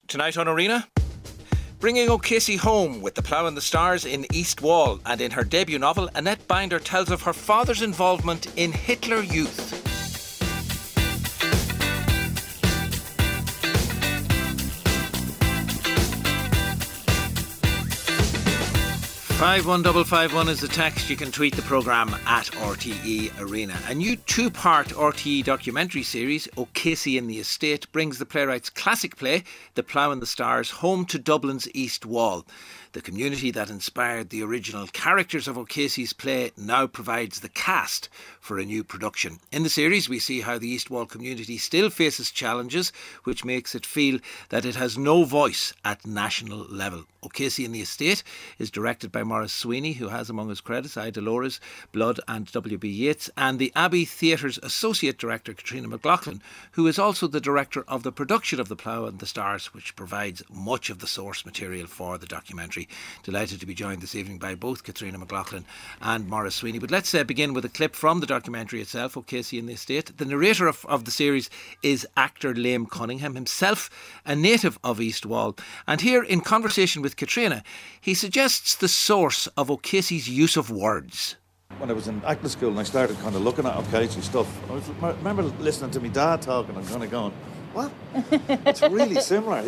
Tonight on Arena, bringing O'Casey home with The Plough and the Stars in East Wall, and in her debut novel, Annette Binder tells of her father's involvement in Hitler Youth. 51551 is the text. You can tweet the programme at RTE Arena. A new two-part RTE documentary series, O'Casey in the Estate, brings the playwright's classic play, The Plough and the Stars, home to Dublin's East Wall. The community that inspired the original characters of O'Casey's play now provides the cast for a new production. In the series, we see how the East Wall community still faces challenges, which makes it feel that it has no voice at national level. O'Casey in the Estate is directed by Maurice Sweeney, who has among his credits I, Dolores, Blood and W.B. Yeats, and the Abbey Theatre's Associate Director, Katrina McLaughlin, who is also the director of the production of The Plough and the Stars, which provides much of the source material for the documentary. Delighted to be joined this evening by both Katrina McLaughlin and Maurice Sweeney. But let's begin with a clip from the documentary itself, O'Casey in the Estate. The narrator of the series is actor Liam Cunningham, himself a native of East Wall. And here, in conversation with Katrina, he suggests the source of O'Casey's use of words. When I was in acting school and I started kind of looking at O'Casey stuff, I remember listening to my dad talking and kind of going, what? It's really similar.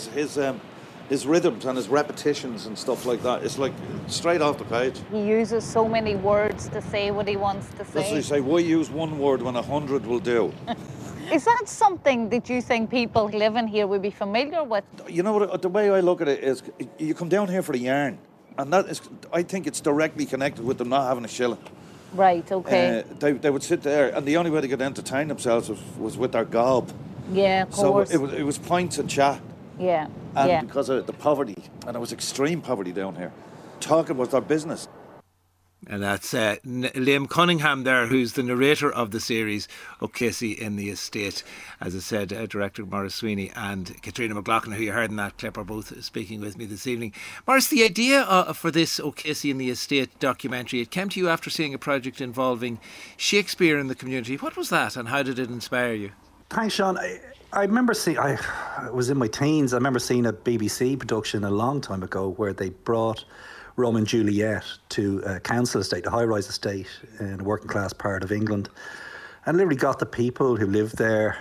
His rhythms and his repetitions and stuff like that. It's like straight off the page. He uses so many words to say what he wants to say. That's what you say, why use one word when 100 will do? Is that something that you think people living here would be familiar with? You know what, the way I look at it is, you come down here for the yarn, and that is, I think it's directly connected with them not having a shilling. Right, okay. They would sit there, and the only way they could entertain themselves was with their gob. Yeah, of course. So it was pints and chat. Yeah, and because of the poverty, and it was extreme poverty down here, talking was their business. And that's Liam Cunningham there, who's the narrator of the series O'Casey in the Estate. As I said, director Maurice Sweeney and Katrina McLaughlin, who you heard in that clip, are both speaking with me this evening. Maurice, the idea for this O'Casey in the Estate documentary, it came to you after seeing a project involving Shakespeare in the community. What was that, and how did it inspire you? Thanks, Sean. I remember seeing, I was in my teens, I remember seeing a BBC production a long time ago where they brought Romeo and Juliet to a council estate, a high-rise estate in a working class part of England, and literally got the people who lived there,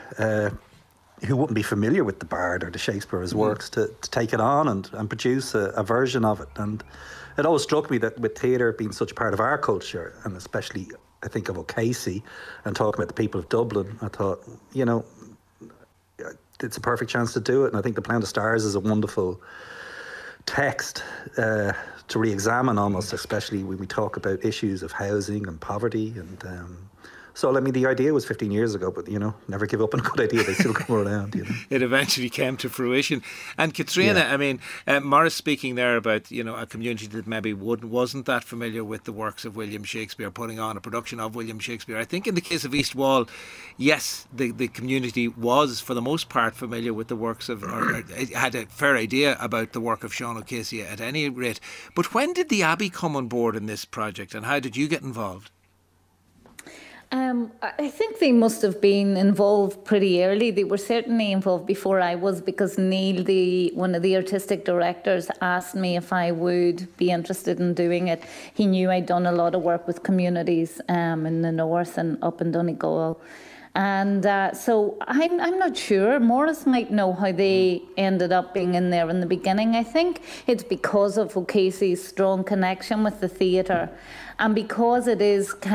who wouldn't be familiar with the Bard or the Shakespeare's works, to take it on and produce a version of it. And it always struck me that with theatre being such a part of our culture, and especially I think of O'Casey and talking about the people of Dublin, I thought, you know, it's a perfect chance to do it. And I think The Plough and the Stars is a wonderful text to re-examine almost, especially when we talk about issues of housing and poverty. And so, I mean, the idea was 15 years ago, but, you know, never give up on a good idea. They still come around, you know. It eventually came to fruition. And Katrina, I mean, Maurice speaking there about, you know, a community that maybe wasn't that familiar with the works of William Shakespeare, putting on a production of William Shakespeare. I think in the case of East Wall, yes, the community was, for the most part, familiar with the works of, or had a fair idea about the work of Sean O'Casey at any rate. But when did the Abbey come on board in this project, and how did you get involved? I think they must have been involved pretty early. They were certainly involved before I was, because Neil, one of the artistic directors, asked me if I would be interested in doing it. He knew I'd done a lot of work with communities in the north and up in Donegal. And so I'm not sure. Maurice might know how they ended up being in there in the beginning. I think it's because of O'Casey's strong connection with the theatre. And because it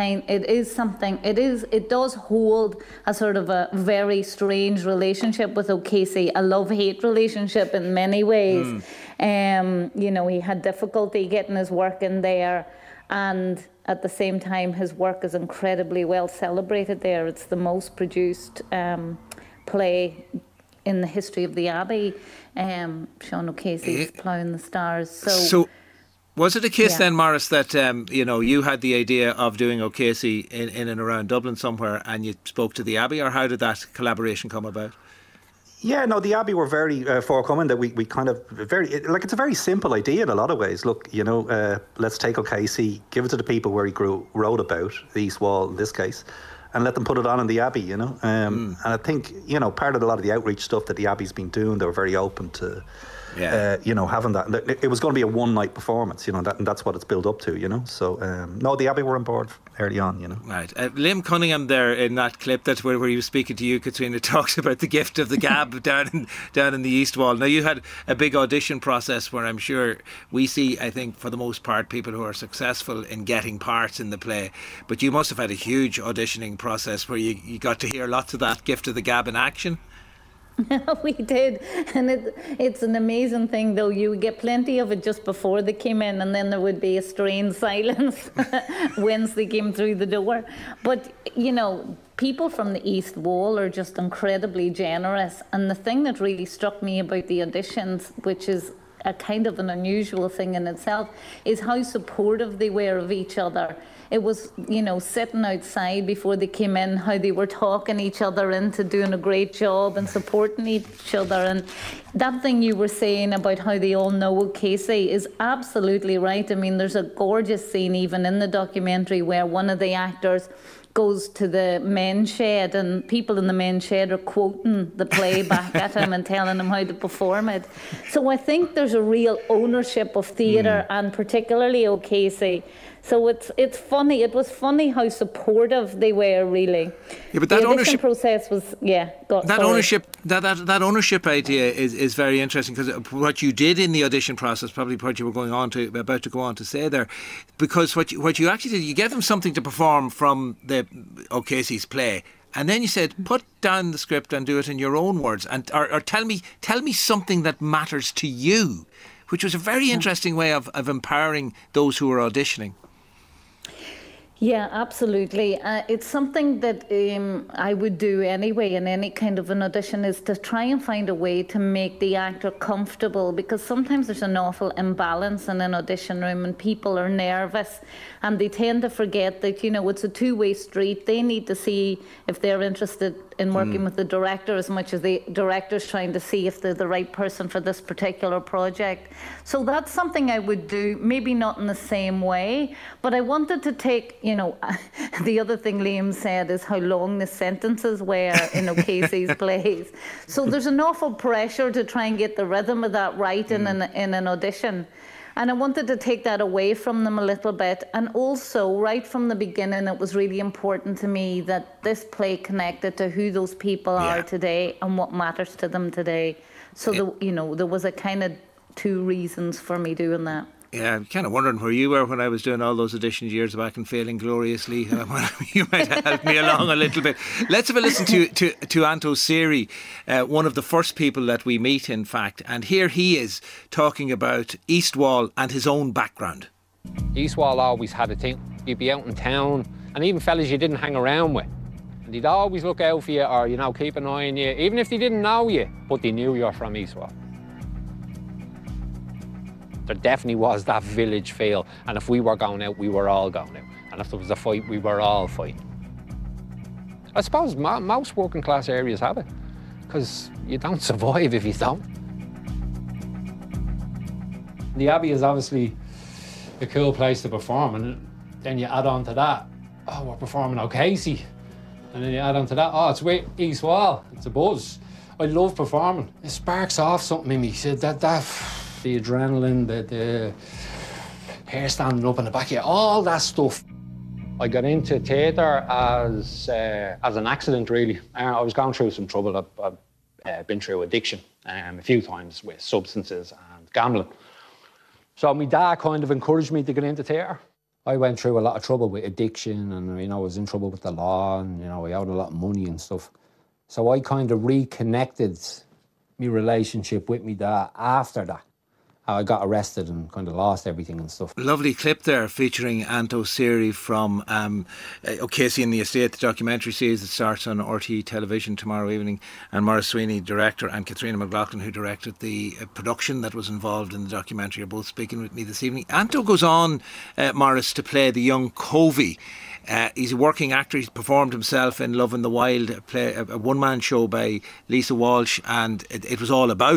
does hold a sort of a very strange relationship with O'Casey, a love-hate relationship in many ways. You know, he had difficulty getting his work in there, and at the same time his work is incredibly well celebrated there. It's the most produced play in the history of the Abbey, Sean O'Casey's Plough and the Stars. So was it a case then, Maurice, that you know, you had the idea of doing O'Casey in and around Dublin somewhere, and you spoke to the Abbey, or how did that collaboration come about? Yeah, no, the Abbey were very forthcoming that we kind of it's a very simple idea in a lot of ways. Look, you know, let's take O'Casey, give it to the people where he wrote about, the East Wall in this case, and let them put it on in the Abbey, you know. And I think, you know, part of a lot of the outreach stuff that the Abbey's been doing, they were very open to, you know, having that. It was going to be a one-night performance, you know, and that's what it's built up to, you know. So, no, the Abbey were on board early on, you know. Right. Liam Cunningham there in that clip, that's where he was speaking to you, Katrina, talks about the gift of the gab down in the East Wall. Now, you had a big audition process where I'm sure we see, I think, for the most part, people who are successful in getting parts in the play. But you must have had a huge auditioning process where you got to hear lots of that gift of the gab in action. We did, and it's an amazing thing though. You would get plenty of it just before they came in, and then there would be a strange silence once they came through the door. But you know, people from the East Wall are just incredibly generous, and the thing that really struck me about the auditions, which is a kind of an unusual thing in itself, is how supportive they were of each other. It was, you know, sitting outside before they came in, how they were talking each other into doing a great job and supporting each other. And that thing you were saying about how they all know Casey is absolutely right. I mean, there's a gorgeous scene even in the documentary where one of the actors goes to the men's shed, and people in the men's shed are quoting the play back at him and telling him how to perform it. So I think there's a real ownership of theatre, and particularly O'Casey. So it's funny. It was funny how supportive they were, really. Yeah, but that ownership process was that ownership idea is very interesting, because what you did in the audition process, probably what you were about to go on to say there, because what you actually did, you gave them something to perform from the O'Casey's play. And then you said, put down the script and do it in your own words, and or tell me something that matters to you, which was a very interesting way of empowering those who were auditioning. Yeah, absolutely. It's something that I would do anyway in any kind of an audition, is to try and find a way to make the actor comfortable, because sometimes there's an awful imbalance in an audition room and people are nervous and they tend to forget that, you know, it's a two-way street. They need to see if they're interested in working with the director as much as the director's trying to see if they're the right person for this particular project. So that's something I would do, maybe not in the same way, but I wanted to take, you know, the other thing Liam said is how long the sentences were in O'Casey's plays. So there's an awful pressure to try and get the rhythm of that right in an audition. And I wanted to take that away from them a little bit. And also, right from the beginning, it was really important to me that this play connected to who those people are today and what matters to them today. So, there was a kind of two reasons for me doing that. Yeah, I'm kind of wondering where you were when I was doing all those auditions years back and failing gloriously. You might have helped me along a little bit. Let's have a listen to Anto Siri, one of the first people that we meet, in fact. And here he is talking about East Wall and his own background. East Wall always had a thing. You'd be out in town, and even fellas you didn't hang around with. And they'd always look out for you, or, you know, keep an eye on you, even if they didn't know you, but they knew you're from East Wall. There definitely was that village feel, and if we were going out, we were all going out. And if there was a fight, we were all fighting. I suppose most working class areas have it, because you don't survive if you don't. The Abbey is obviously a cool place to perform, and then you add on to that, oh, we're performing O'Casey. And then you add on to that, oh, it's with East Wall, it's a buzz. I love performing. It sparks off something in me. The adrenaline, the hair standing up in the back of you, all that stuff. I got into theatre as an accident, really. I was going through some trouble. I've been through addiction a few times with substances and gambling. So my dad kind of encouraged me to get into theatre. I went through a lot of trouble with addiction, and, you know, I was in trouble with the law, and, you know, I owed a lot of money and stuff. So I kind of reconnected my relationship with my dad after that. I got arrested and kind of lost everything and stuff. Lovely clip there featuring Anto Siri from O'Casey in the Estate, the documentary series that starts on RTE television tomorrow evening, and Maurice Sweeney, director, and Katrina McLaughlin, who directed the production that was involved in the documentary, are both speaking with me this evening. Anto goes on, Maurice, to play the young Covey. He's a working actor. He's performed himself in Love in the Wild, a one-man show by Lisa Walsh, and it was all about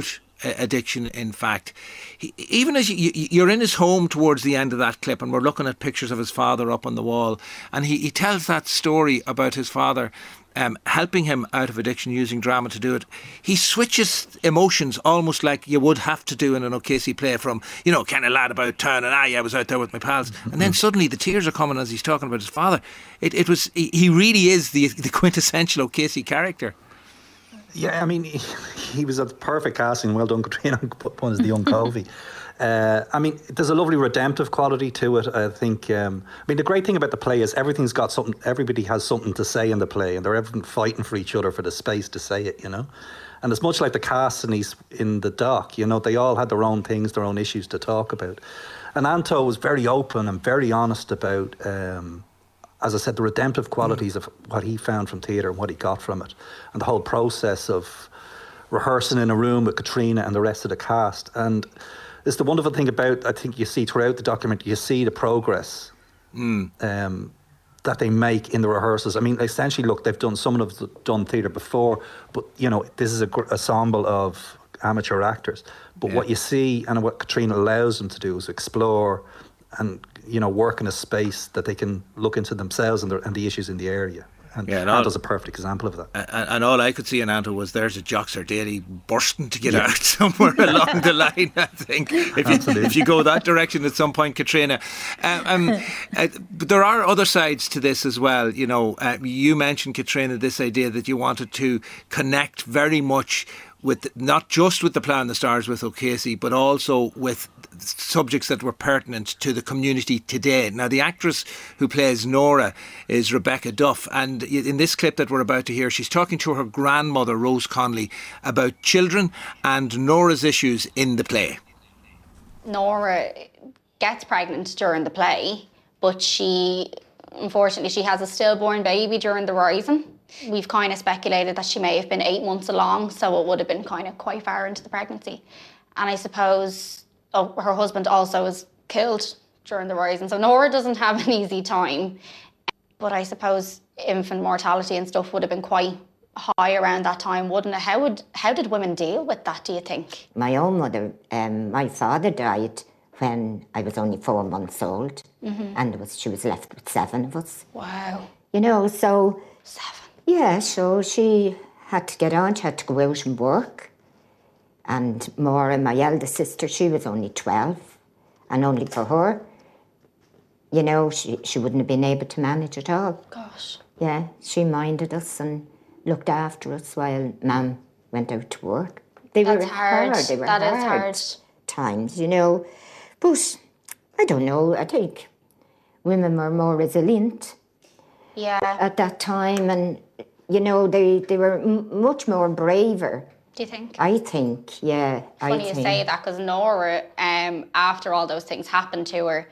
addiction, in fact. Even as you're in his home towards the end of that clip, and we're looking at pictures of his father up on the wall, and he tells that story about his father helping him out of addiction using drama to do it. He switches emotions almost like you would have to do in an O'Casey play, from, kind of lad about town and I was out there with my pals, and then suddenly the tears are coming as he's talking about his father. He really is the quintessential O'Casey character. Yeah, I mean, he was a perfect casting. Well done, Katrina, one as the young Covey. I mean, there's a lovely redemptive quality to it, I think. The great thing about the play is everything's got something, everybody has something to say in the play, and they're everyone fighting for each other for the space to say it, And it's much like the cast in the doc, they all had their own things, their own issues to talk about. And Anto was very open and very honest about, as I said, the redemptive qualities of what he found from theatre and what he got from it, and the whole process of rehearsing in a room with Katrina and the rest of the cast. And it's the wonderful thing about, I think you see throughout the documentary, you see the progress that they make in the rehearsals. I mean, essentially, look, some of them have done theatre before, but, this is an ensemble of amateur actors. But what you see and what Katrina allows them to do is explore and, work in a space that they can look into themselves and the issues in the area. And Anto's a perfect example of that. And all I could see in Anto was there's a Joxer Daly bursting to get out somewhere along the line, I think. If you go that direction at some point, Katrina. But there are other sides to this as well. You mentioned, Katrina, this idea that you wanted to connect very much with, not just with the Plough and the Stars with O'Casey, but also with subjects that were pertinent to the community today. Now, the actress who plays Nora is Rebecca Duff, and in this clip that we're about to hear, she's talking to her grandmother, Rose Connolly, about children and Nora's issues in the play. Nora gets pregnant during the play, but unfortunately, she has a stillborn baby during the rising. We've kind of speculated that she may have been 8 months along, so it would have been kind of quite far into the pregnancy. And I suppose her husband also was killed during the rising, so Nora doesn't have an easy time. But I suppose infant mortality and stuff would have been quite high around that time, wouldn't it? How did women deal with that, do you think? My own mother, my father died when I was only 4 months old, and she was left with 7 of us. Wow. So... 7? Yeah, so she had to get on, she had to go out and work. And Maura, my eldest sister, she was only 12. And only for her, she wouldn't have been able to manage at all. Gosh. Yeah, she minded us and looked after us while Mum went out to work. They were hard. They were hard times, But I don't know, I think women were more resilient. Yeah. At that time, and they were much more braver. Do you think? I think, yeah. Funny you say that, because Nora, after all those things happened to her,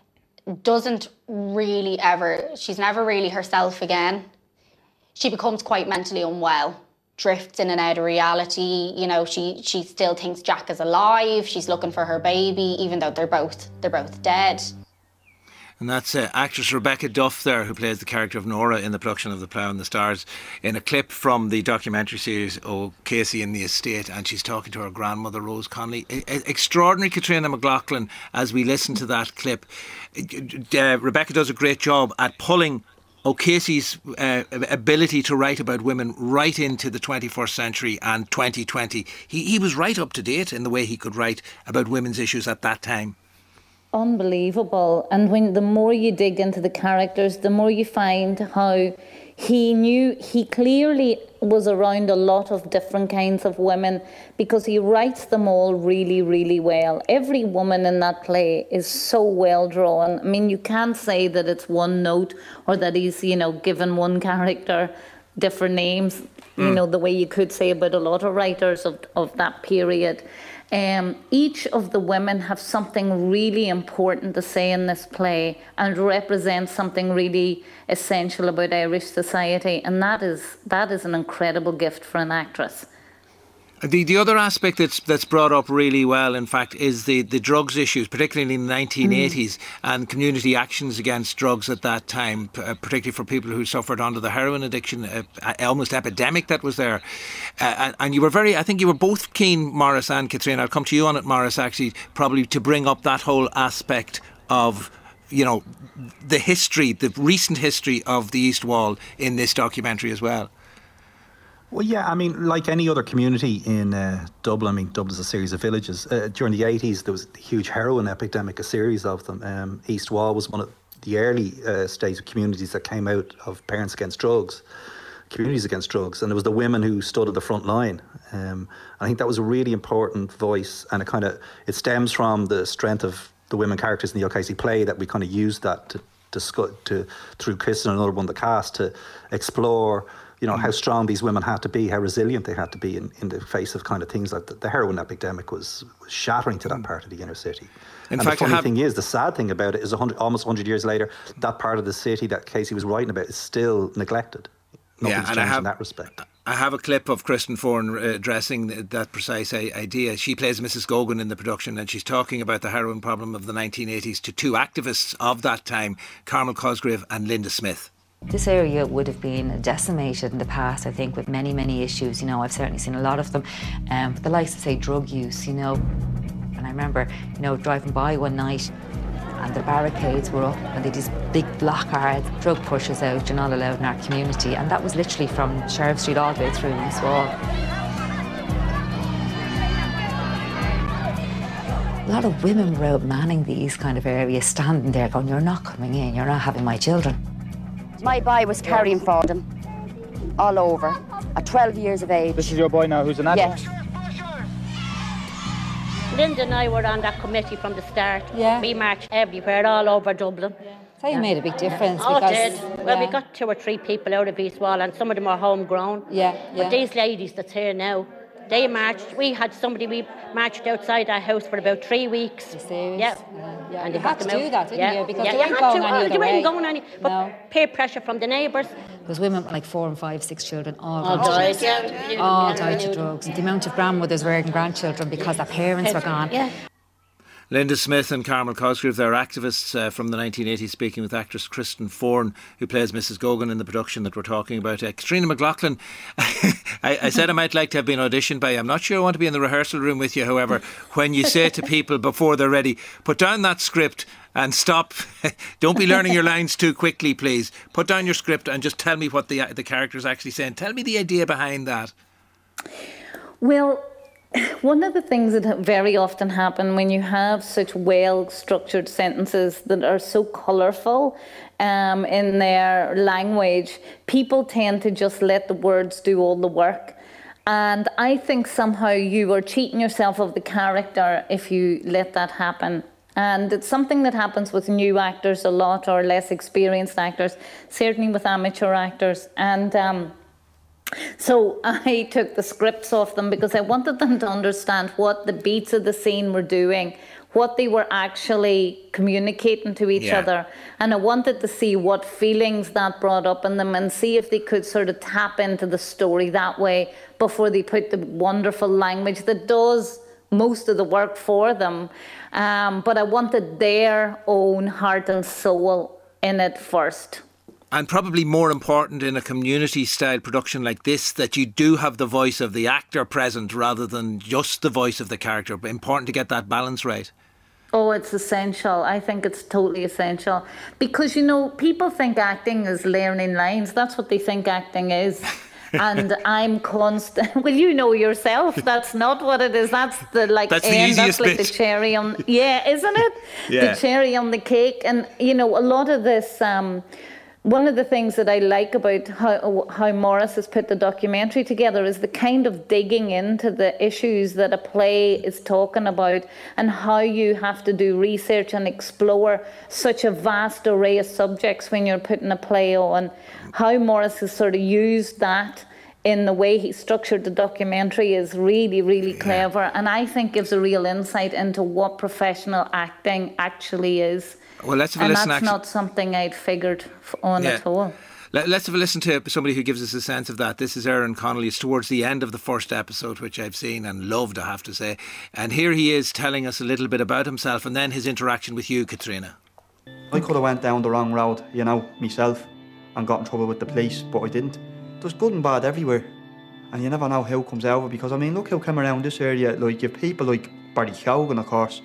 she's never really herself again. She becomes quite mentally unwell, drifts in and out of reality. She still thinks Jack is alive. She's looking for her baby, even though they're both dead. And that's actress Rebecca Duff there, who plays the character of Nora in the production of The Plough and the Stars, in a clip from the documentary series O'Casey in the Estate, and she's talking to her grandmother, Rose Connolly. Extraordinary, Katrina McLaughlin, as we listen to that clip. Rebecca does a great job at pulling O'Casey's ability to write about women right into the 21st century and 2020. He was right up to date in the way he could write about women's issues at that time. Unbelievable. And the more you dig into the characters, the more you find how he clearly was around a lot of different kinds of women, because he writes them all really, really well. Every woman in that play is so well drawn. I mean, you can't say that it's one note or that he's, given one character different names, the way you could say about a lot of writers of that period. Each of the women have something really important to say in this play and represent something really essential about Irish society, and that is an incredible gift for an actress. The other aspect that's brought up really well, in fact, is the drugs issues, particularly in the 1980s, and community actions against drugs at that time, particularly for people who suffered under the heroin addiction, almost epidemic that was there. And you were I think you were both keen, Maurice and Katrina, I'll come to you on it, Maurice, actually, probably to bring up that whole aspect of, you know, the history, the recent history of the East Wall in this documentary as well. Well, yeah, I mean, like any other community in Dublin, I mean, Dublin's a series of villages. During the 80s, there was a huge heroin epidemic, a series of them. East Wall was one of the early stage of communities that came out of Parents Against Drugs, communities against drugs, and it was the women who stood at the front line. I think that was a really important voice, and it stems from the strength of the women characters in the O'Casey play that we kind of used that to through Kristen and another one, the cast, to explore, you know, how strong these women had to be, how resilient they had to be in the face of kind of things like the heroin epidemic was shattering to that part of the inner city. In fact, the funny thing is, the sad thing about it is almost 100 years later, that part of the city that Casey was writing about is still neglected. Nothing's changed in that respect. I have a clip of Kristen Foran addressing that precise idea. She plays Mrs. Gogan in the production, and she's talking about the heroin problem of the 1980s to two activists of that time, Carmel Cosgrave and Linda Smith. This area would have been decimated in the past, I think, with many, many issues. You know, I've certainly seen a lot of them. The likes of, say, drug use, you know. And I remember, you know, driving by one night and the barricades were up and they had these big placards, drug pushers out, you're not allowed in our community. And that was literally from Sheriff Street all the way through East Wall. A lot of women were out manning these kind of areas, standing there going, you're not coming in, you're not having my children. My boy was carrying for them all over at 12 years of age. This is your boy now who's an adult? Yes. Linda and I were on that committee from the start. Yeah. We marched everywhere, all over Dublin. Yeah. So you made a big difference. Oh, it did. Well, we got 2 or 3 people out of East Wall, and some of them are homegrown. Yeah. But these ladies that's here now, they marched. We marched outside our house for about 3 weeks. Serious? Yeah. And you had to do that, didn't you? Because they weren't going any other way. They weren't going any. But peer pressure from the neighbours. There's women like 4 and 5, 6 children all died. Died to drugs. And the amount of grandmothers rearing grandchildren because their parents were gone. Yeah. Linda Smith and Carmel Cosgrave, they're activists from the 1980s, speaking with actress Kristen Foran, who plays Mrs. Gogan in the production that we're talking about. Katrina McLaughlin, I said I might like to have been auditioned by you. I'm not sure I want to be in the rehearsal room with you, however, when you say to people before they're ready, put down that script and stop. Don't be learning your lines too quickly, please. Put down your script and just tell me what the character's actually saying. Tell me the idea behind that. Well, one of the things that very often happen when you have such well-structured sentences that are so colourful in their language, people tend to just let the words do all the work. And I think somehow you are cheating yourself of the character if you let that happen. And it's something that happens with new actors a lot, or less experienced actors, certainly with amateur actors. And so I took the scripts off them because I wanted them to understand what the beats of the scene were doing, what they were actually communicating to each other. And I wanted to see what feelings that brought up in them and see if they could sort of tap into the story that way before they put the wonderful language that does most of the work for them. But I wanted their own heart and soul in it first. And probably more important in a community-style production like this, that you do have the voice of the actor present rather than just the voice of the character. Important to get that balance right. Oh, it's essential. I think it's totally essential. Because, you know, people think acting is learning lines. That's what they think acting is. And I'm constant. Well, you know yourself, that's not what it is. That's the that's the easiest like bit. The cherry on, isn't it? Yeah. The cherry on the cake. And, you know, a lot of this... one of the things that I like about how Maurice has put the documentary together is the kind of digging into the issues that a play is talking about and how you have to do research and explore such a vast array of subjects when you're putting a play on. How Maurice has sort of used that in the way he structured the documentary is really, really clever, and I think gives a real insight into what professional acting actually is. Well, let's have a listen. And that's not something I'd figured on at all. Let's have a listen to somebody who gives us a sense of that. This is Aaron Connolly. It's towards the end of the first episode, which I've seen and loved, I have to say. And here he is telling us a little bit about himself and then his interaction with you, Katrina. I could have went down the wrong road, you know, myself, and got in trouble with the police, but I didn't. There's good and bad everywhere, and you never know how it comes out of it, because, I mean, look how come around this area, like, you have people like Barry Keoghan, of course.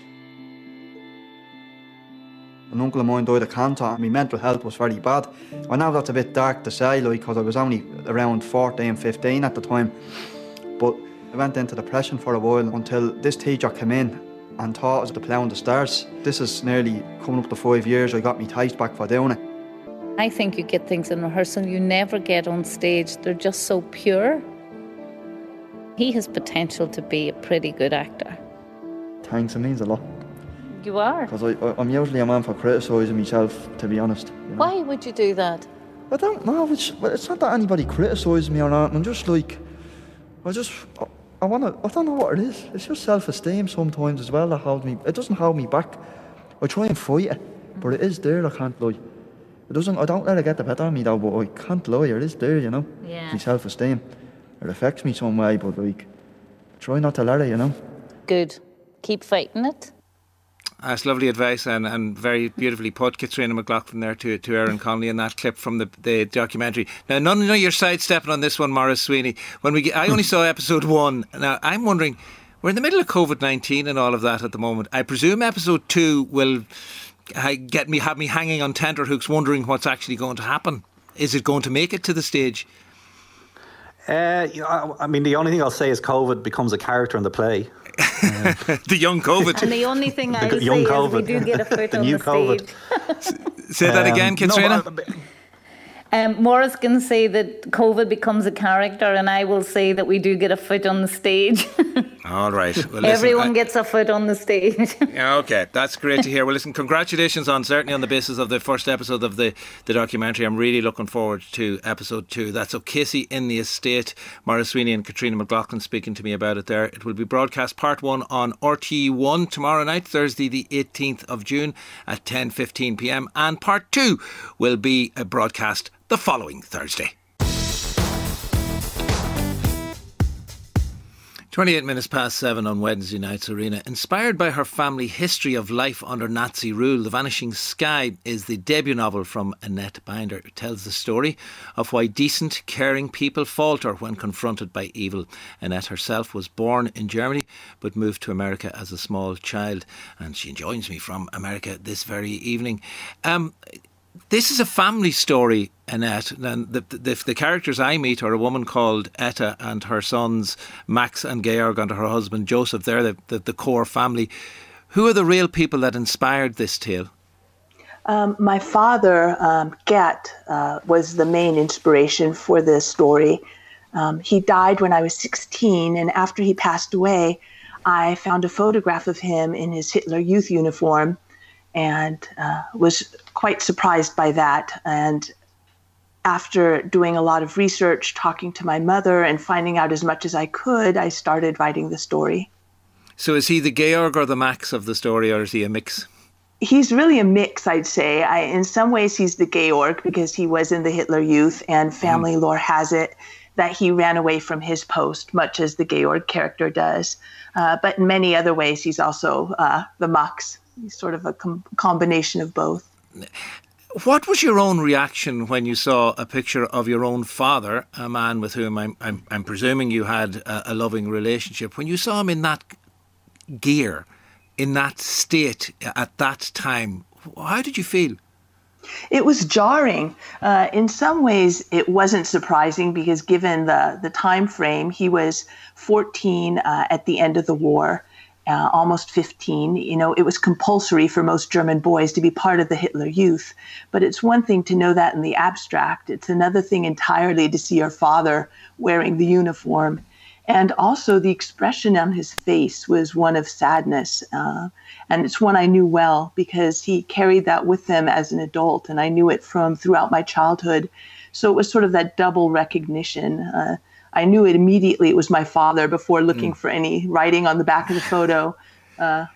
An uncle of mine died of cancer, and my mental health was very bad. I know that's a bit dark to say, like, because I was only around 14, 15 at the time, but I went into depression for a while until this teacher came in and taught us to plough on the stars. This is nearly coming up to 5 years. I got my taste back for doing it. I think you get things in rehearsal you never get on stage. They're just so pure. He has potential to be a pretty good actor. Thanks, it means a lot. You are. Because I'm usually a man for criticising myself, to be honest. You know? Why would you do that? I don't know. It's not that anybody criticises me or not. I'm just like, I don't know what it is. It's just self-esteem sometimes as well that holds me. It doesn't hold me back. I try and fight it, but it is there, I can't lie. I don't let it get the better of me though, but I can't lie, it is there, you know. Yeah. My self-esteem. It affects me some way, but like, try not to let it, you know. Good. Keep fighting it. That's lovely advice and very beautifully put, Katrina McLaughlin there to Aaron Connolly in that clip from the documentary. Now, none of you're sidestepping on this one, Maurice Sweeney. I only saw episode 1. Now, I'm wondering, we're in the middle of COVID-19 and all of that at the moment. I presume episode 2 will have me hanging on tenterhooks wondering what's actually going to happen. Is it going to make it to the stage? I mean, the only thing I'll say is COVID becomes a character in the play. The young COVID. And the COVID thing I'll say is we do get a foot on the stage. Say that again, Katrina. Maurice can say that COVID becomes a character, and I will say that we do get a foot on the stage. All right. Well, listen, everyone gets a foot on the stage. Okay, that's great to hear. Well, listen, congratulations certainly on the basis of the first episode of the documentary. I'm really looking forward to episode 2. That's O'Casey in the Estate. Maurice Sweeney and Katrina McLaughlin speaking to me about it there. It will be broadcast part 1 on RTE1 tomorrow night, Thursday the 18th of June at 10:15pm, and part 2 will be broadcast the following Thursday. 28 minutes past 7 on Wednesday night's Arena. Inspired by her family history of life under Nazi rule, The Vanishing Sky is the debut novel from Annette Binder. It tells the story of why decent, caring people falter when confronted by evil. Annette herself was born in Germany but moved to America as a small child, and she joins me from America this very evening. This is a family story, Annette, and the characters I meet are a woman called Etta and her sons Max and Georg and her husband Joseph. They're the core family. Who are the real people that inspired this tale? My father, Gert, was the main inspiration for this story. He died when I was 16, and after he passed away, I found a photograph of him in his Hitler Youth uniform and was quite surprised by that. And after doing a lot of research, talking to my mother and finding out as much as I could, I started writing the story. So is he the Georg or the Max of the story, or is he a mix? He's really a mix, I'd say. In some ways, he's the Georg because he was in the Hitler Youth, and family lore has it that he ran away from his post, much as the Georg character does. But in many other ways, he's also the Max. He's sort of a combination of both. What was your own reaction when you saw a picture of your own father, a man with whom I'm presuming you had a loving relationship, when you saw him in that gear, in that state at that time? How did you feel? It was jarring. In some ways, it wasn't surprising because given the time frame, he was 14 at the end of the war. Almost 15, it was compulsory for most German boys to be part of the Hitler Youth. But it's one thing to know that in the abstract. It's another thing entirely to see your father wearing the uniform. And also the expression on his face was one of sadness. And it's one I knew well because he carried that with him as an adult. And I knew it from throughout my childhood. So it was sort of that double recognition. I knew it immediately. It was my father before looking for any writing on the back of the photo.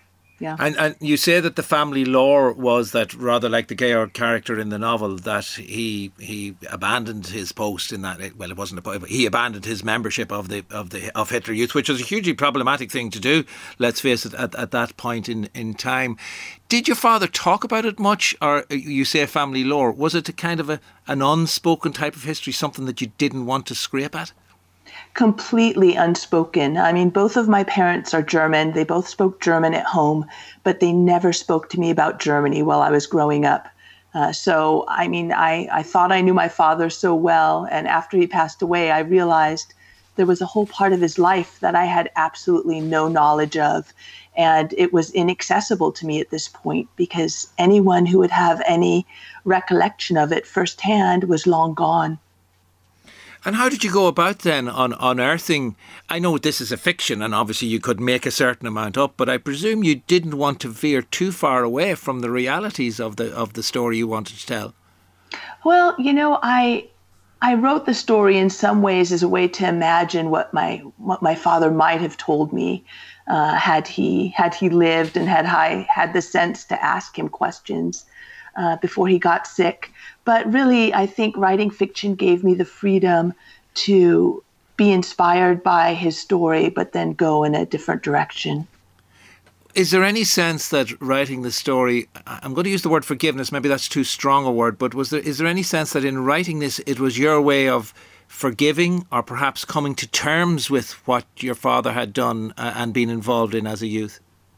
Yeah. And you say that the family lore was that, rather like the Georg character in the novel, that he abandoned his post in that. Well, it wasn't a post. He abandoned his membership of Hitler Youth, which was a hugely problematic thing to do. Let's face it, at that point in time. Did your father talk about it much, or you say family lore? Was it a kind of an unspoken type of history, something that you didn't want to scrape at? Completely unspoken. I mean, both of my parents are German. They both spoke German at home, but they never spoke to me about Germany while I was growing up. So, I mean, I thought I knew my father so well. And after he passed away, I realized there was a whole part of his life that I had absolutely no knowledge of. And it was inaccessible to me at this point, because anyone who would have any recollection of it firsthand was long gone. And how did you go about then on unearthing? I know this is a fiction and obviously you could make a certain amount up, but I presume you didn't want to veer too far away from the realities of the story you wanted to tell. Well, you know, I wrote the story in some ways as a way to imagine what my father might have told me had he lived and had I had the sense to ask him questions before he got sick. But really, I think writing fiction gave me the freedom to be inspired by his story, but then go in a different direction. Is there any sense that writing the story, I'm going to use the word forgiveness, maybe that's too strong a word, but is there any sense that in writing this, it was your way of forgiving or perhaps coming to terms with what your father had done and been involved in as a youth?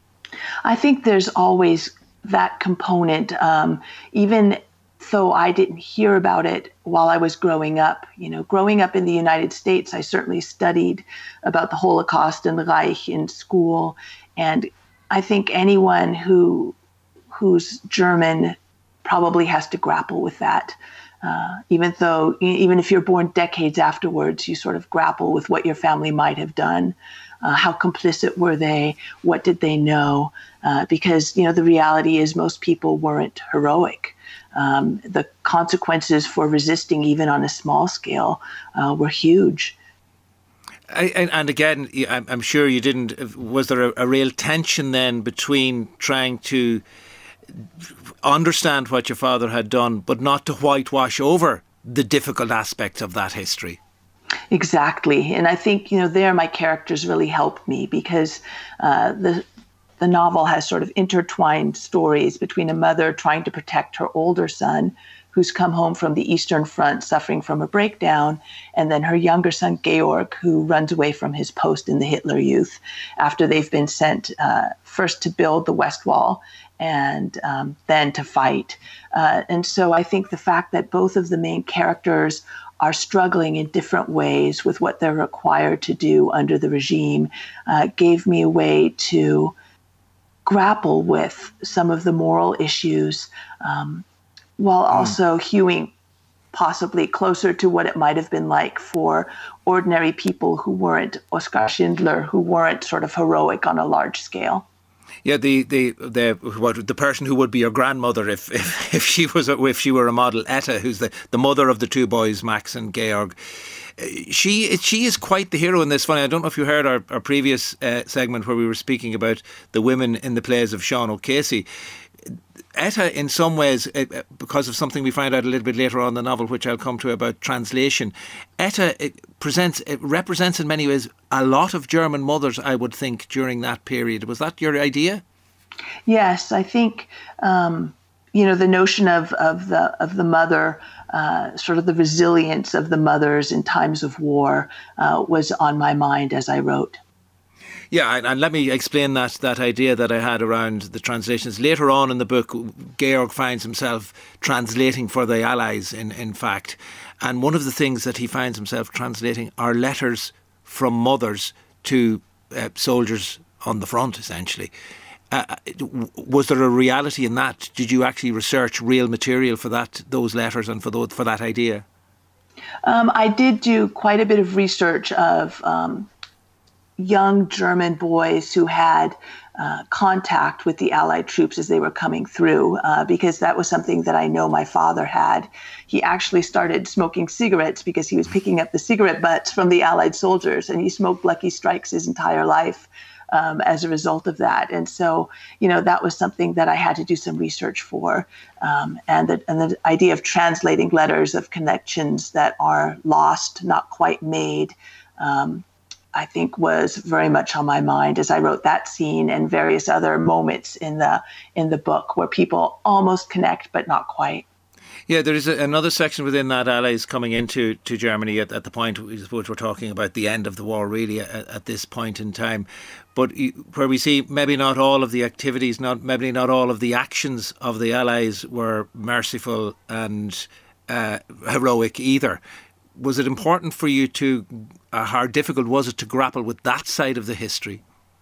I think there's always that component, even though I didn't hear about it while I was growing up. You know, growing up in the United States, I certainly studied about the Holocaust and the Reich in school. And I think anyone who's German probably has to grapple with that. Even if you're born decades afterwards, you sort of grapple with what your family might have done. How complicit were they? What did they know? Because, you know, the reality is most people weren't heroic. The consequences for resisting, even on a small scale, were huge. And again, I'm sure you didn't. Was there a real tension then between trying to understand what your father had done, but not to whitewash over the difficult aspects of that history? Exactly. And I think, you know, there my characters really helped me, because the novel has sort of intertwined stories between a mother trying to protect her older son, who's come home from the Eastern Front suffering from a breakdown, and then her younger son, Georg, who runs away from his post in the Hitler Youth after they've been sent first to build the West Wall and then to fight. And so I think the fact that both of the main characters are struggling in different ways with what they're required to do under the regime gave me a way to grapple with some of the moral issues while also hewing possibly closer to what it might have been like for ordinary people who weren't Oskar Schindler, who weren't sort of heroic on a large scale. Yeah, the person who would be your grandmother if she were a model, Etta, who's the mother of the two boys, Max and Georg. She is quite the hero in this. Funny, I don't know if you heard our previous segment where we were speaking about the women in the plays of Sean O'Casey. Etta, in some ways, because of something we find out a little bit later on in the novel, which I'll come to about translation, Etta represents in many ways a lot of German mothers, I would think, during that period. Was that your idea? Yes, I think the notion of the mother, sort of the resilience of the mothers in times of war, was on my mind as I wrote. Yeah, and let me explain that idea that I had around the translations. Later on in the book, Georg finds himself translating for the Allies, in fact. And one of the things that he finds himself translating are letters from mothers to soldiers on the front, essentially. Was there a reality in that? Did you actually research real material for those letters and for that idea? I did do quite a bit of research of young German boys who had contact with the Allied troops as they were coming through, because that was something that I know my father had. He actually started smoking cigarettes because he was picking up the cigarette butts from the Allied soldiers, and he smoked Lucky Strikes his entire life. as a result of that. And so, that was something that I had to do some research for. And the idea of translating letters of connections that are lost, not quite made, I think was very much on my mind as I wrote that scene and various other moments in the book where people almost connect, but not quite. Yeah, there is another section within that, Allies coming into Germany at the point, I suppose we're talking about the end of the war really at this point in time, but where we see maybe not all of the activities, maybe not all of the actions of the Allies were merciful and heroic either. Was it important for you how difficult was it to grapple with that side of the history?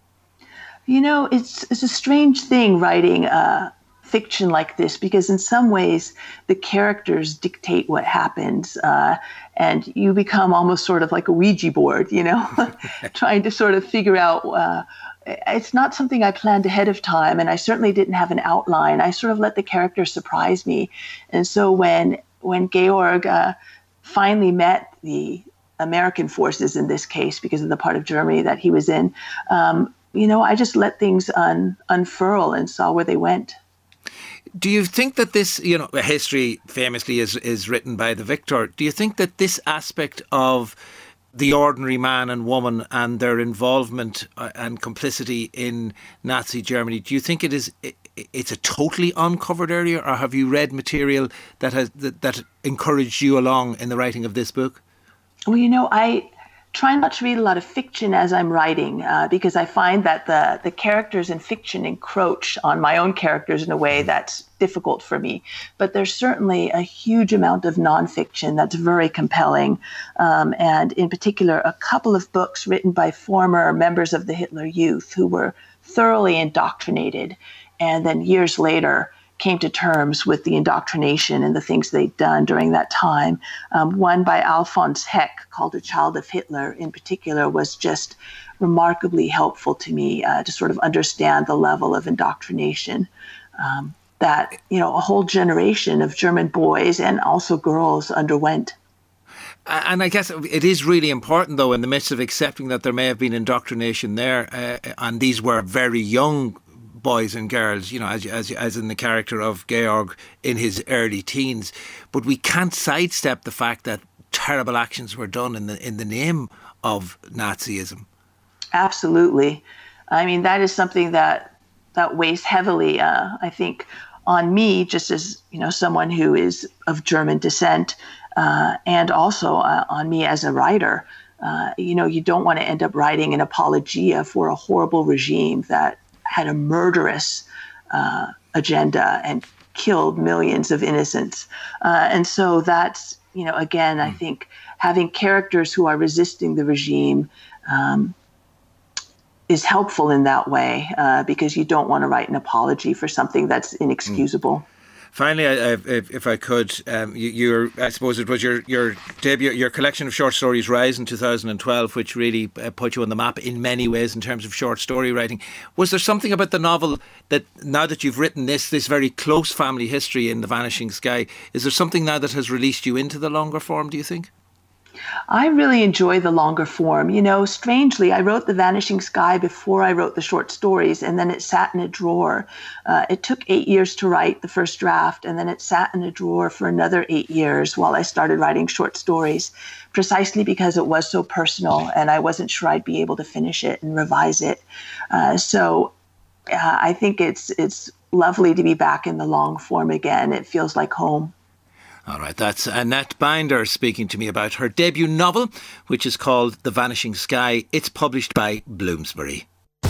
It's a strange thing writing fiction like this, because in some ways the characters dictate what happens, and you become almost sort of like a Ouija board, trying to sort of figure out. It's not something I planned ahead of time, and I certainly didn't have an outline. I sort of let the characters surprise me. And so when Georg finally met the American forces in this case, because of the part of Germany that he was in, I just let things unfurl and saw where they went. Do you think that this, history famously is written by the victor? Do you think that this aspect of the ordinary man and woman and their involvement and complicity in Nazi Germany, do you think it's a totally uncovered area, or have you read material that encouraged you along in the writing of this book? Well, I try not to read a lot of fiction as I'm writing, because I find that the characters in fiction encroach on my own characters in a way that's difficult for me. But there's certainly a huge amount of nonfiction that's very compelling. And in particular, a couple of books written by former members of the Hitler Youth who were thoroughly indoctrinated and then years later came to terms with the indoctrination and the things they'd done during that time. One by Alfons Heck called A Child of Hitler in particular was just remarkably helpful to me to sort of understand the level of indoctrination that, a whole generation of German boys and also girls underwent. And I guess it is really important, though, in the midst of accepting that there may have been indoctrination there, and these were very young boys and girls, as in the character of Georg in his early teens. But we can't sidestep the fact that terrible actions were done in the name of Nazism. Absolutely. I mean, that is something that weighs heavily, I think, on me, just as, someone who is of German descent, and also on me as a writer. You don't want to end up writing an apologia for a horrible regime that had a murderous agenda and killed millions of innocents. And so that's, again, I think having characters who are resisting the regime is helpful in that way, because you don't want to write an apology for something that's inexcusable. Finally, if I could, I suppose it was your debut, your collection of short stories, Rise, in 2012, which really put you on the map in many ways in terms of short story writing. Was there something about the novel that, now that you've written this very close family history in The Vanishing Sky, is there something now that has released you into the longer form, do you think? I really enjoy the longer form. Strangely, I wrote The Vanishing Sky before I wrote the short stories, and then it sat in a drawer. It took 8 years to write the first draft, and then it sat in a drawer for another 8 years while I started writing short stories, precisely because it was so personal, and I wasn't sure I'd be able to finish it and revise it. So I think it's lovely to be back in the long form again. It feels like home. All right, that's Annette Binder speaking to me about her debut novel, which is called The Vanishing Sky. It's published by Bloomsbury.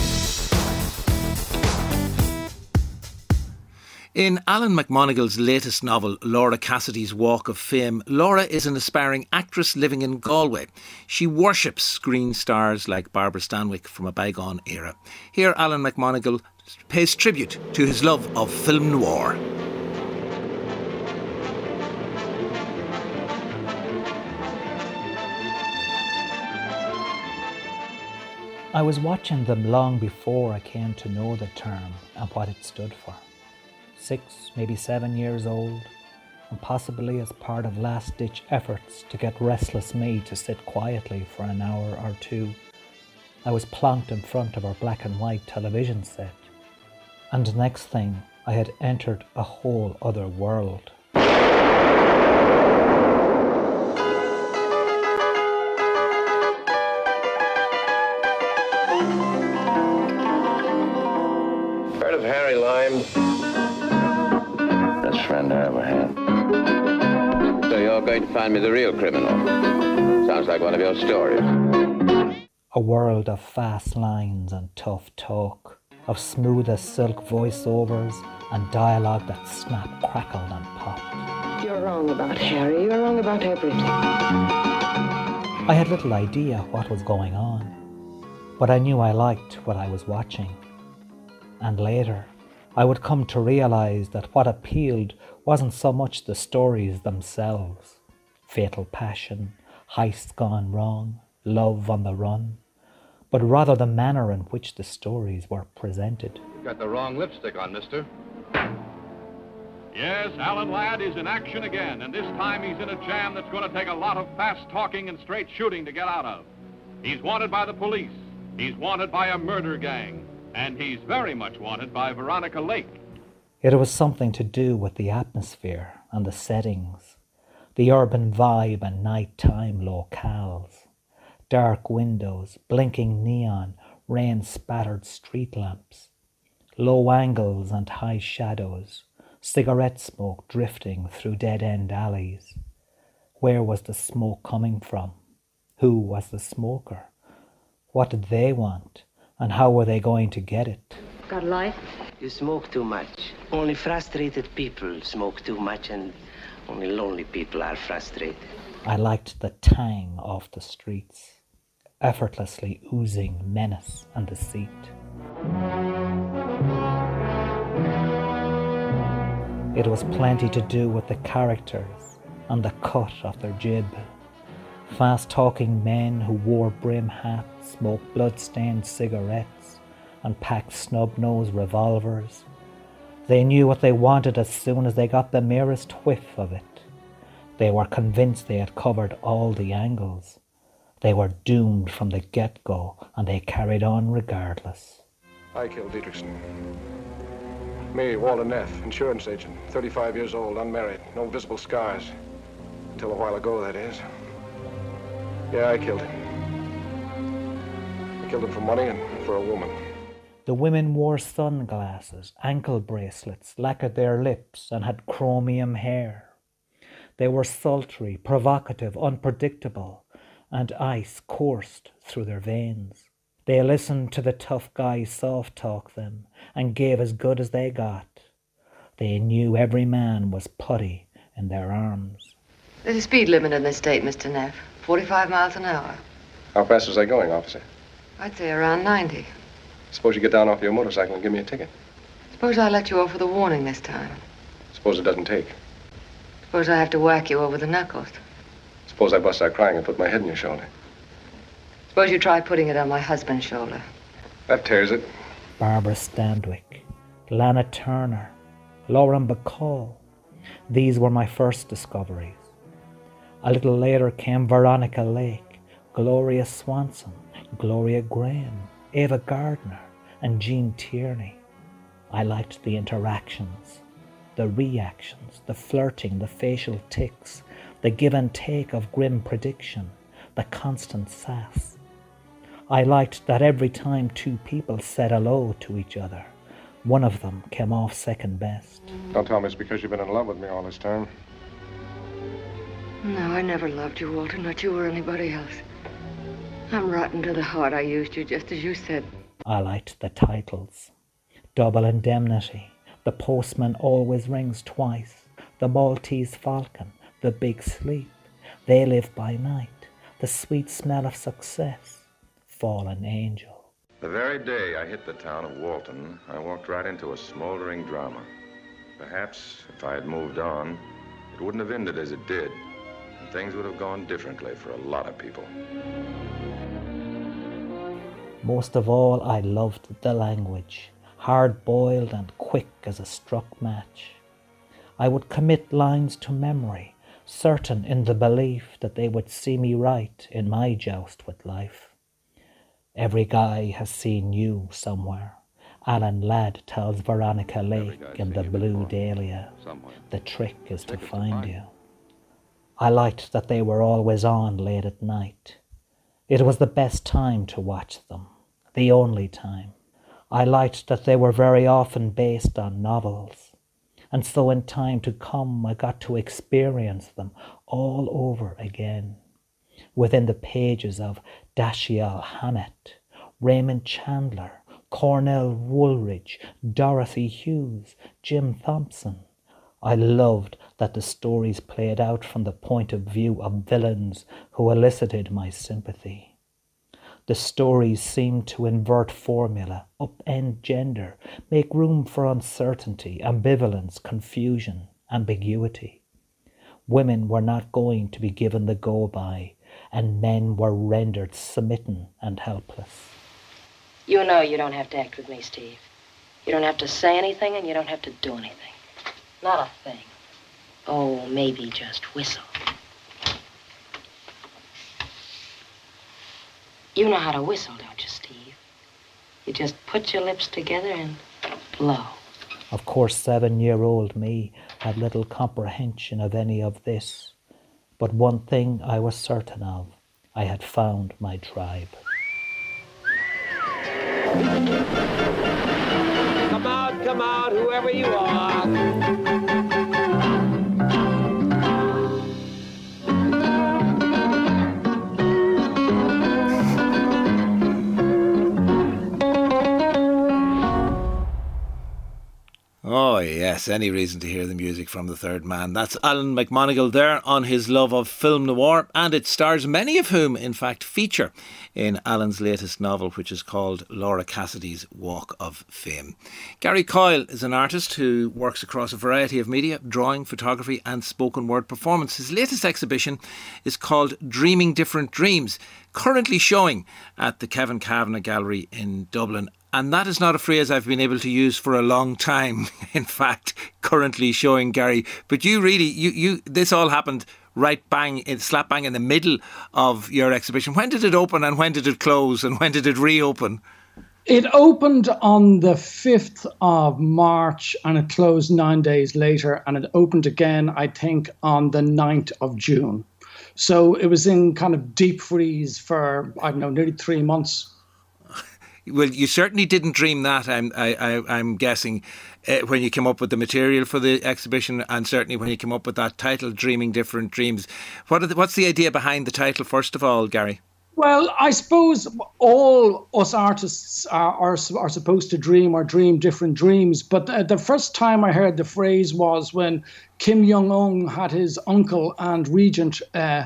In Alan McMonagall's latest novel, Laura Cassidy's Walk of Fame, Laura is an aspiring actress living in Galway. She worships screen stars like Barbara Stanwyck from a bygone era. Here, Alan McMonagall pays tribute to his love of film noir. I was watching them long before I came to know the term and what it stood for. 6, maybe 7 years old, and possibly as part of last-ditch efforts to get Restless Me to sit quietly for an hour or two, I was plonked in front of our black and white television set. And the next thing, I had entered a whole other world. Heard of Harry Lime? Best friend I ever had. So you're going to find me the real criminal? Sounds like one of your stories. A world of fast lines and tough talk, of smooth as silk voiceovers and dialogue that snapped, crackled and popped. You're wrong about Harry. You're wrong about everything. I had little idea what was going on, but I knew I liked what I was watching. And later, I would come to realize that what appealed wasn't so much the stories themselves. Fatal passion, heists gone wrong, love on the run, but rather the manner in which the stories were presented. You've got the wrong lipstick on, mister. Yes, Alan Ladd is in action again, and this time he's in a jam that's going to take a lot of fast talking and straight shooting to get out of. He's wanted by the police, he's wanted by a murder gang, and he's very much wanted by Veronica Lake. It was something to do with the atmosphere and the settings, the urban vibe and nighttime locales. Dark windows, blinking neon, rain-spattered street lamps, low angles and high shadows, cigarette smoke drifting through dead-end alleys. Where was the smoke coming from? Who was the smoker? What did they want? And how were they going to get it? Got a light? You smoke too much. Only frustrated people smoke too much, and only lonely people are frustrated. I liked the tang of the streets, effortlessly oozing menace and deceit. It was plenty to do with the characters and the cut of their jib. Fast-talking men who wore brim hats, smoked blood-stained cigarettes, and packed snub-nosed revolvers. They knew what they wanted as soon as they got the merest whiff of it. They were convinced they had covered all the angles. They were doomed from the get-go, and they carried on regardless. I killed Dietrichson. Me, Walter Neff, insurance agent, 35 years old, unmarried, no visible scars. Until a while ago, that is. Yeah, I killed him. I killed him for money and for a woman. The women wore sunglasses, ankle bracelets, lacquered their lips, and had chromium hair. They were sultry, provocative, unpredictable, and ice coursed through their veins. They listened to the tough guys soft-talk them and gave as good as they got. They knew every man was putty in their arms. There's a speed limit in this state, Mr. Neff. 45 miles an hour. How fast was I going, officer? I'd say around 90. Suppose you get down off your motorcycle and give me a ticket. Suppose I let you off with a warning this time. Suppose it doesn't take. Suppose I have to whack you over the knuckles. Suppose I bust out crying and put my head on your shoulder. Suppose you try putting it on my husband's shoulder. That tears it. Barbara Standwick, Lana Turner, Lauren Bacall. These were my first discoveries. A little later came Veronica Lake, Gloria Swanson, Gloria Graham, Ava Gardner, and Jean Tierney. I liked the interactions, the reactions, the flirting, the facial tics, the give and take of grim prediction, the constant sass. I liked that every time two people said hello to each other, one of them came off second best. Don't tell me it's because you've been in love with me all this time. No, I never loved you, Walter, not you or anybody else. I'm rotten to the heart. I used you just as you said. I liked the titles. Double Indemnity, The Postman Always Rings Twice, The Maltese Falcon, The Big Sleep, They Live by Night, The Sweet Smell of Success, Fallen Angel. The very day I hit the town of Walton, I walked right into a smoldering drama. Perhaps if I had moved on, it wouldn't have ended as it did, and things would have gone differently for a lot of people. Most of all, I loved the language, hard-boiled and quick as a struck match. I would commit lines to memory, certain in the belief that they would see me right in my joust with life. Every guy has seen you somewhere. Alan Ladd tells Veronica Lake in The Blue Dahlia. The trick is to find you. I liked that they were always on late at night. It was the best time to watch them, the only time. I liked that they were very often based on novels. And so in time to come, I got to experience them all over again. Within the pages of Dashiell Hammett, Raymond Chandler, Cornell Woolridge, Dorothy Hughes, Jim Thompson. I loved that the stories played out from the point of view of villains who elicited my sympathy. The stories seemed to invert formula, upend gender, make room for uncertainty, ambivalence, confusion, ambiguity. Women were not going to be given the go-by, and men were rendered smitten and helpless. You know you don't have to act with me, Steve. You don't have to say anything, and you don't have to do anything. Not a thing. Oh, maybe just whistle. You know how to whistle, don't you, Steve? You just put your lips together and blow. Of course, 7-year-old me had little comprehension of any of this. But one thing I was certain of, I had found my tribe. Come out, whoever you are. Oh yes, any reason to hear the music from The Third Man. That's Alan McMonagle there on his love of film noir, and it stars many of whom in fact feature in Alan's latest novel, which is called Laura Cassidy's Walk of Fame. Gary Coyle is an artist who works across a variety of media, drawing, photography and spoken word performance. His latest exhibition is called Dreaming Different Dreams, currently showing at the Kevin Kavanagh Gallery in Dublin. And that is not a phrase I've been able to use for a long time. In fact, currently showing, Gary. But you really, this all happened right slap bang in the middle of your exhibition. When did it open and when did it close and when did it reopen? It opened on the 5th of March and it closed 9 days later, and it opened again, I think, on the 9th of June. So it was in kind of deep freeze for, I don't know, nearly 3 months. Well, you certainly didn't dream that, I'm guessing, when you came up with the material for the exhibition, and certainly when you came up with that title, Dreaming Different Dreams. What's the idea behind the title, first of all, Gary? Well, I suppose all us artists are supposed to dream or dream different dreams. But the first time I heard the phrase was when Kim Jong-un had his uncle and regent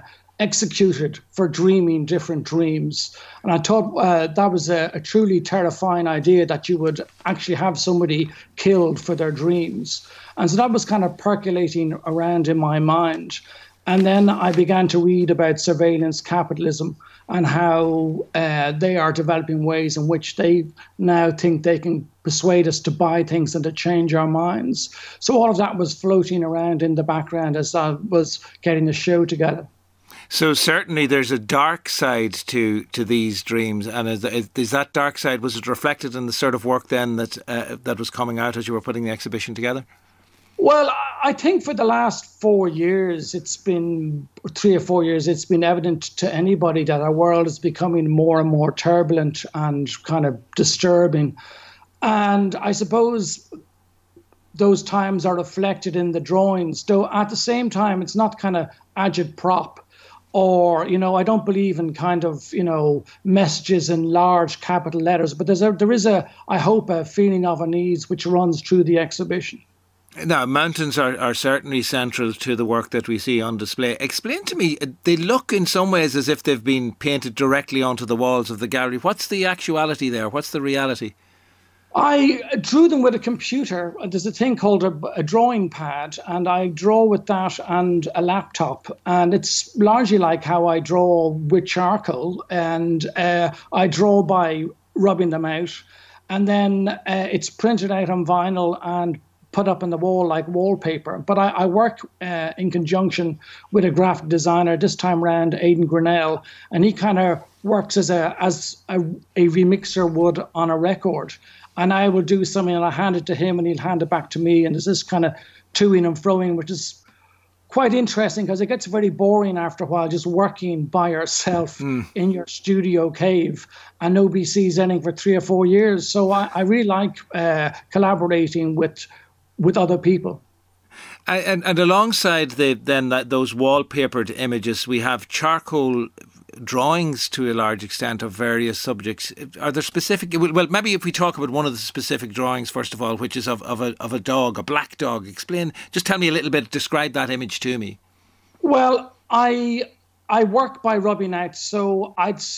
executed for dreaming different dreams. And I thought that was a truly terrifying idea, that you would actually have somebody killed for their dreams. And so that was kind of percolating around in my mind. And then I began to read about surveillance capitalism and how they are developing ways in which they now think they can persuade us to buy things and to change our minds. So all of that was floating around in the background as I was getting the show together. So certainly there's a dark side to these dreams, and is that dark side, was it reflected in the sort of work then that was coming out as you were putting the exhibition together? Well, I think for the last 4 years, 3 or 4 years, it's been evident to anybody that our world is becoming more and more turbulent and kind of disturbing. And I suppose those times are reflected in the drawings, though at the same time, it's not kind of agitprop. Or, I don't believe in kind of, messages in large capital letters, but there is I hope, a feeling of unease which runs through the exhibition. Now, mountains are certainly central to the work that we see on display. Explain to me, they look in some ways as if they've been painted directly onto the walls of the gallery. What's the actuality there? What's the reality? I drew them with a computer. There's a thing called a drawing pad, and I draw with that and a laptop. And it's largely like how I draw with charcoal, and I draw by rubbing them out. And then it's printed out on vinyl and put up on the wall like wallpaper. But I work in conjunction with a graphic designer, this time around Aidan Grinnell, and he kind of works as a remixer would on a record. And I will do something and I'll hand it to him and he'll hand it back to me. And there's this kind of toing and froing, which is quite interesting because it gets very boring after a while just working by yourself in your studio cave and nobody sees anything for 3 or 4 years. So I really like collaborating with other people. And alongside those wallpapered images, we have charcoal drawings to a large extent of various subjects. Are there specific? Well, maybe if we talk about one of the specific drawings first of all, which is of a dog, a black dog. Just tell me a little bit. Describe that image to me. Well, I work by rubbing out, so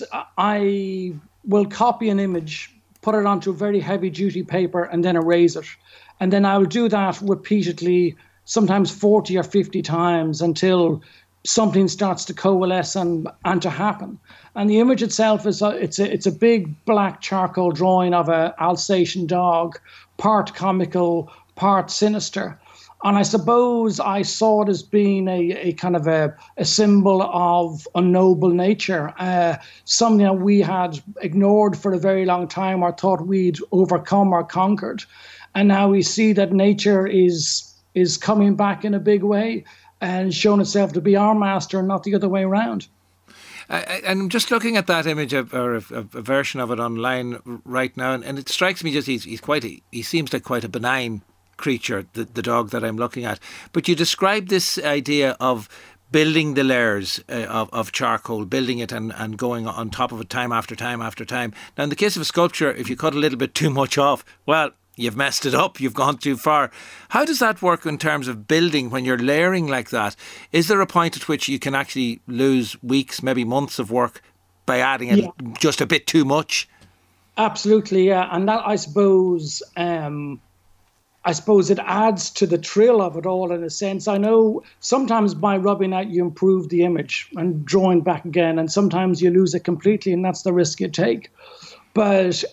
I will copy an image, put it onto very heavy duty paper, and then erase it, and then I will do that repeatedly, sometimes 40 or 50 times until something starts to coalesce and to happen. And the image itself is it's a big black charcoal drawing of a Alsatian dog, part comical, part sinister. And I suppose I saw it as being a kind of a symbol of a noble nature, something that we had ignored for a very long time or thought we'd overcome or conquered. And now we see that nature is coming back in a big way and shown itself to be our master and not the other way around. I'm just looking at that image or a version of it online right now, and it strikes me just he seems like quite a benign creature, the dog that I'm looking at. But you describe this idea of building the layers of charcoal, building it and going on top of it time after time after time. Now, in the case of a sculpture, if you cut a little bit too much off, well, you've messed it up, you've gone too far. How does that work in terms of building when you're layering like that? Is there a point at which you can actually lose weeks, maybe months of work by adding just a bit too much? Absolutely, yeah. And that, I suppose it adds to the thrill of it all in a sense. I know sometimes by rubbing out you improve the image and drawing back again, and sometimes you lose it completely, and that's the risk you take. But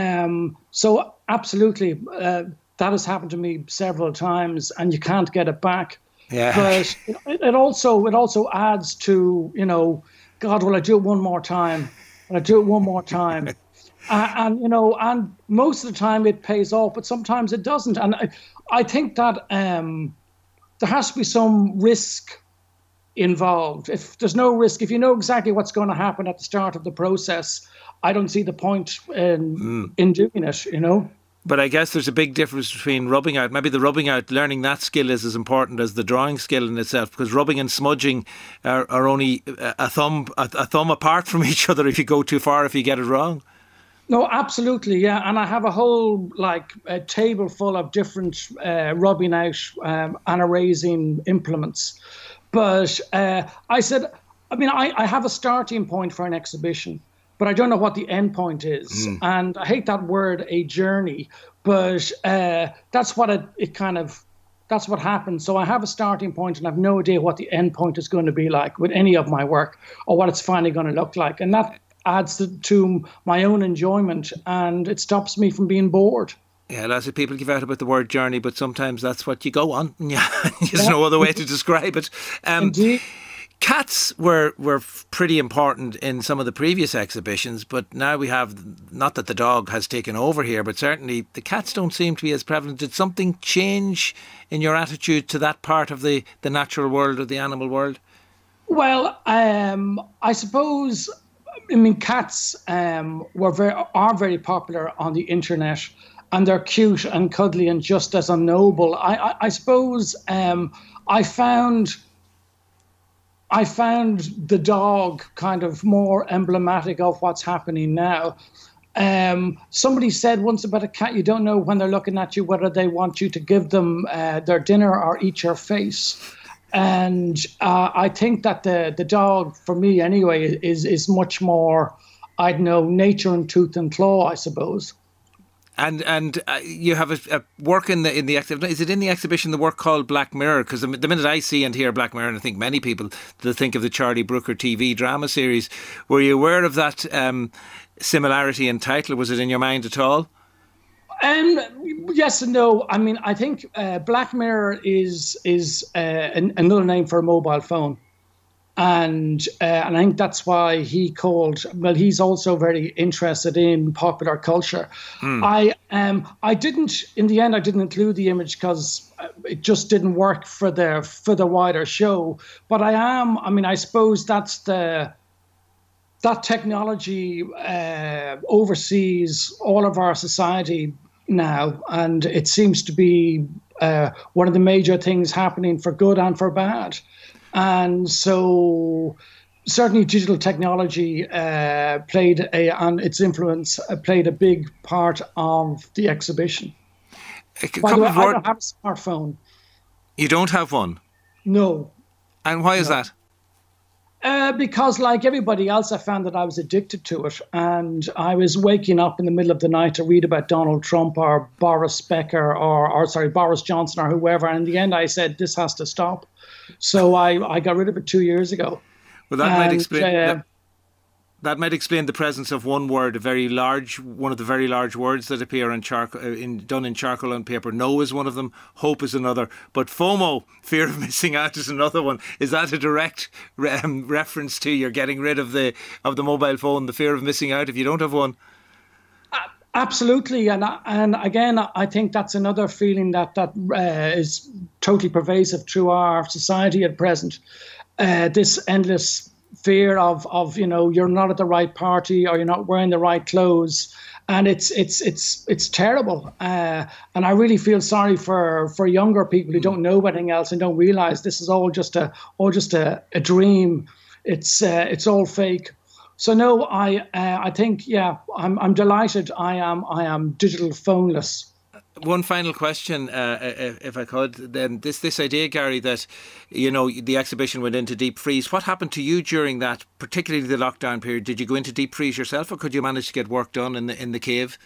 so absolutely, that has happened to me several times, and you can't get it back. Yeah. But it also adds to, God, will I do it one more time? Will I do it one more time? And most of the time it pays off, but sometimes it doesn't. And I think that there has to be some risk involved. If there's no risk, if you know exactly what's going to happen at the start of the process, I don't see the point in doing it, But I guess there's a big difference between rubbing out. Maybe the rubbing out, learning that skill is as important as the drawing skill in itself, because rubbing and smudging are only a thumb apart from each other if you go too far, if you get it wrong. No, absolutely, yeah. And I have a whole a table full of different rubbing out and erasing implements. But I said, I have a starting point for an exhibition, but I don't know what the end point is. And I hate that word, a journey, but that's what that's what happens. So I have a starting point and I have no idea what the end point is going to be like with any of my work or what it's finally going to look like. And that adds to my own enjoyment, and it stops me from being bored. Yeah, lots of people give out about the word journey, but sometimes that's what you go on. Yeah, there's no other way to describe it. Indeed. Cats were pretty important in some of the previous exhibitions, but now we have, not that the dog has taken over here, but certainly the cats don't seem to be as prevalent. Did something change in your attitude to that part of the natural world or the animal world? Well, I suppose, cats are very popular on the internet, and they're cute and cuddly and just as noble. I suppose I found the dog kind of more emblematic of what's happening now. Somebody said once about a cat, you don't know when they're looking at you whether they want you to give them their dinner or eat your face. And I think that the dog, for me anyway, is much more, nature and tooth and claw, I suppose. And you have a work in the exhibition. Is it in the exhibition, the work called Black Mirror? Because the minute I see and hear Black Mirror, and I think many people think of the Charlie Brooker TV drama series, were you aware of that similarity in title? Was it in your mind at all? Yes and no. I think Black Mirror is another name for a mobile phone. And I think that's why he called. Well, he's also very interested in popular culture. I didn't, in the end, I didn't include the image because it just didn't work for the wider show. But I suppose that's that technology oversees all of our society now, and it seems to be one of the major things happening for good and for bad. And so certainly digital technology and its influence played a big part of the exhibition. By the way, I don't have a smartphone. You don't have one? No. And why is that? Because like everybody else, I found that I was addicted to it. And I was waking up in the middle of the night to read about Donald Trump or Boris Becker or Boris Johnson or whoever. And in the end, I said, this has to stop. So I got rid of it 2 years ago. Well, that might explain that might explain the presence of one word, one of the very large words that appear on done in charcoal on paper. No is one of them, hope is another, but FOMO, fear of missing out, is another one. Is that a direct reference to you're getting rid of the mobile phone, the fear of missing out if you don't have one? Absolutely, and again, I think that's another feeling that is totally pervasive through our society at present. This endless fear of you're not at the right party or you're not wearing the right clothes, and it's terrible. And I really feel sorry for younger people who don't know anything else and don't realise this is all just a dream. It's all fake. So no, I think I'm delighted. I am digital phoneless. One final question, if I could. Then this idea, Gary, that the exhibition went into deep freeze. What happened to you during that, particularly the lockdown period? Did you go into deep freeze yourself, or could you manage to get work done in the cave?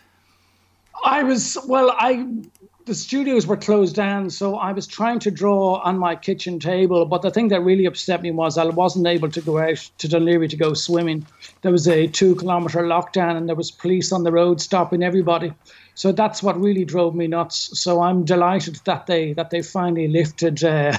The studios were closed down, so I was trying to draw on my kitchen table. But the thing that really upset me was I wasn't able to go out to Dunleary to go swimming. There was a 2-kilometre lockdown, and there was police on the road stopping everybody. So that's what really drove me nuts. So I'm delighted that they finally lifted the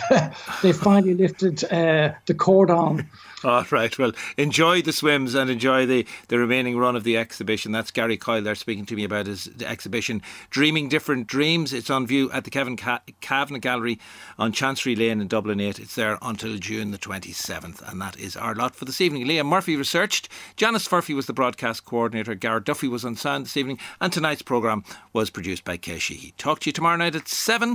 cordon. All right. Well, enjoy the swims and enjoy the remaining run of the exhibition. That's Gary Coyle there speaking to me about his exhibition, Dreaming Different Dreams. It's on view at the Kavanagh Gallery on Chancery Lane in Dublin 8. It's there until June the 27th. And that is our lot for this evening. Liam Murphy researched. Janice Furphy was the broadcast coordinator. Garrett Duffy was on sound this evening. And tonight's programme was produced by Kay Sheehy. Talk to you tomorrow night at 7.